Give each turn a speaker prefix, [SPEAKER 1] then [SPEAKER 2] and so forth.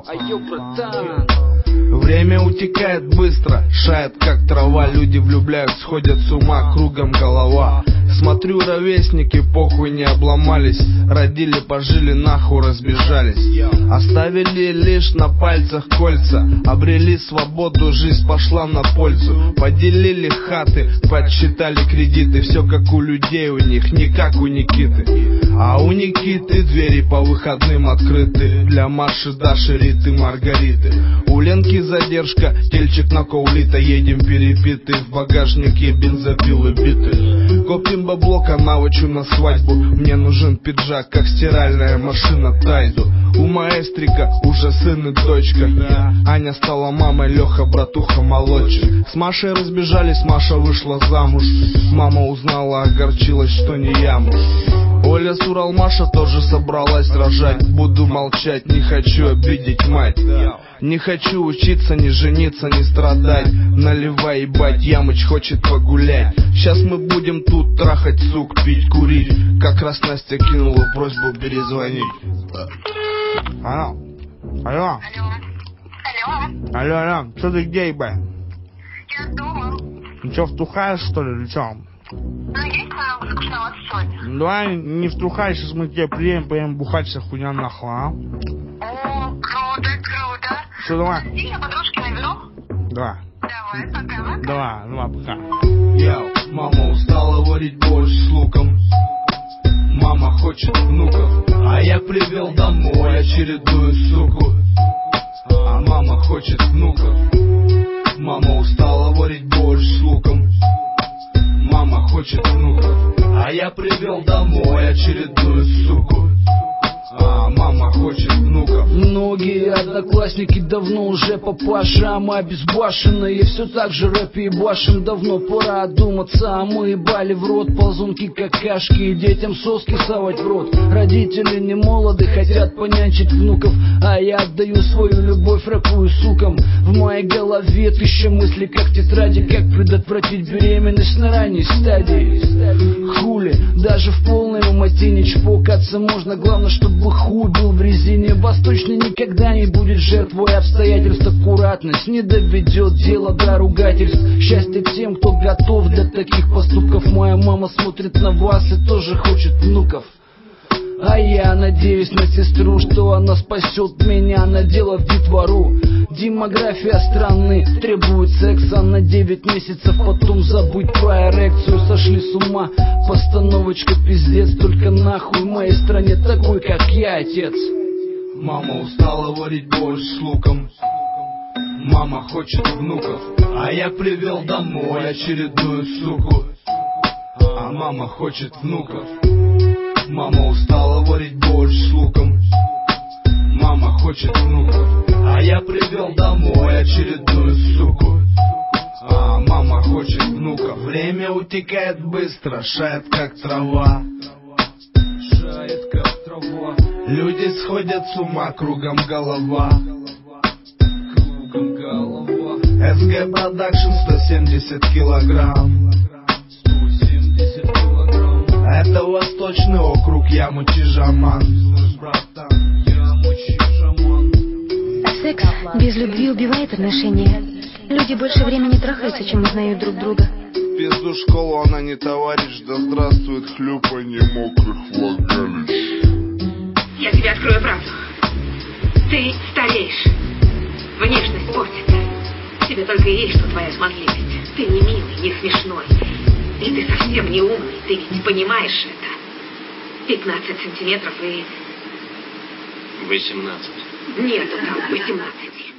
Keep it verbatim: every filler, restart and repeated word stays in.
[SPEAKER 1] Айо, братан.
[SPEAKER 2] Время утекает быстро, шает как трава. Люди влюбляют, сходят с ума, кругом голова. Смотрю, ровесники похуй не обломались. Родили, пожили, нахуй разбежались. Оставили лишь на пальцах кольца. Обрели свободу, жизнь пошла на пользу. Поделили хаты, подсчитали кредиты. Все как у людей у них, не как у Никиты. А у Никиты двери по выходным открыты. Для Маши, Даши, Риты, Маргариты. У Ленки задержка, тельчик на коулита. Едем перепитый, в багажнике бензопилы биты. Копим бабло, канавочу на свадьбу. Мне нужен пиджак, как стиральная машина Тайду. У маэстрика уже сын и дочка. Аня стала мамой, Леха братуха молодчик. С Машей разбежались, Маша вышла замуж. Мама узнала, огорчилась, что не я муж. Оля с Уралмаша тоже собралась рожать. Буду молчать, не хочу обидеть мать. Не хочу учиться, не жениться, не страдать. Наливай, ебать, Ямыч хочет погулять. Сейчас мы будем тут трахать, сук, пить, курить. Как раз Настя кинула просьбу перезвонить. Алло. Алло.
[SPEAKER 3] Алло.
[SPEAKER 2] Алло, алло. Что ты где, ебать?
[SPEAKER 3] Я дома.
[SPEAKER 2] Ну что, втухаешь, что ли, или что?
[SPEAKER 3] Ну, есть немного скучновато сегодня.
[SPEAKER 2] Давай не втухай, сейчас мы к тебе приедем, поедем бухать, вся хуйня нахуй, а?
[SPEAKER 3] О, круто, круто.
[SPEAKER 2] Что, давай?
[SPEAKER 3] Подожди, я подружки наберу.
[SPEAKER 2] Давай.
[SPEAKER 3] Давай, пока.
[SPEAKER 2] Давай, давай, пока. Яу, мама устала варить борщ с луком. Мама хочет внуков, а я привел домой очередную суку. А мама хочет внуков. Мама устала варить борщ с луком. Мама хочет внуков, а я привел домой очередную суку. А мама хочет внуков.
[SPEAKER 1] Многие одноклассники давно уже папаша, а мы обезбашенные все так же рэп ебашим. Давно пора одуматься, а мы ебали в рот ползунки какашки и детям соски совать в рот. Родители не молоды, хотят понянчить внуков, а я отдаю свою любовь рэпую сукам. В моей голове тысяча мыслей как тетради, как предотвратить беременность на ранней стадии. Хули, даже в полной умоте не чпокаться можно, главное, чтобы хуй был в резине. Восточный никогда не будет жертвой обстоятельств. Аккуратность не доведет дело до ругательств. Счастье тем, кто готов для таких поступков. Моя мама смотрит на вас и тоже хочет внуков. А я надеюсь на сестру, что она спасет меня, наделав детвору. Демография страны требует секса на девять месяцев, потом забыть про эрекцию. Сошли с ума, постановочка пиздец. Только нахуй в моей стране такой, как я, отец.
[SPEAKER 2] Мама устала варить борщ с луком. Мама хочет внуков, а я привел домой очередную суку. А мама хочет внуков. Мама устала варить борщ с луком. Мама хочет внуков, а я привел домой очередную суку. А мама хочет внуков. Время утекает быстро, шает как трава. Шает как трава. Люди сходят с ума, кругом голова. Кругом голова. эс гэ Продакшн сто семьдесят килограмм. Это Восточный округ, Яму-Чижаман.
[SPEAKER 4] Секс без любви убивает отношения. Люди больше времени трахаются, чем узнают друг друга.
[SPEAKER 2] Пизду школу, она не товарищ. Да здравствует хлюпанье мокрых влагалищ.
[SPEAKER 5] Я тебе открою правду. Ты стареешь. Внешность портится. Тебе только и есть, что твоя смазливость. Ты не милый, не смешной. И ты совсем не умный. Ты ведь понимаешь это. Пятнадцать сантиметров и...
[SPEAKER 6] Восемнадцать.
[SPEAKER 5] Нету там восемнадцати.